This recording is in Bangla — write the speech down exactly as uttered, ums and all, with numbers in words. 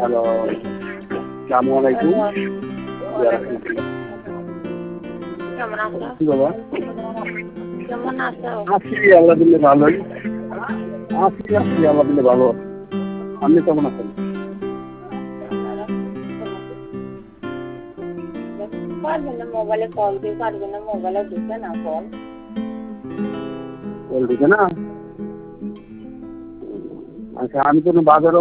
হ্যালো, আসসালামু আলাইকুম। কেমন আছো? কি বাবা? কেমন আছো? আছি আল্লাহ দিলে ভালোই। আছি আছি আল্লাহ দিলে ভালো। আপনি কেমন আছেন? মোবাইলে কল দিয়ে পারবে না, মোবাইলে ঢুকে না কল। কল ঢুকে না? আচ্ছা, আমি তো বাজারে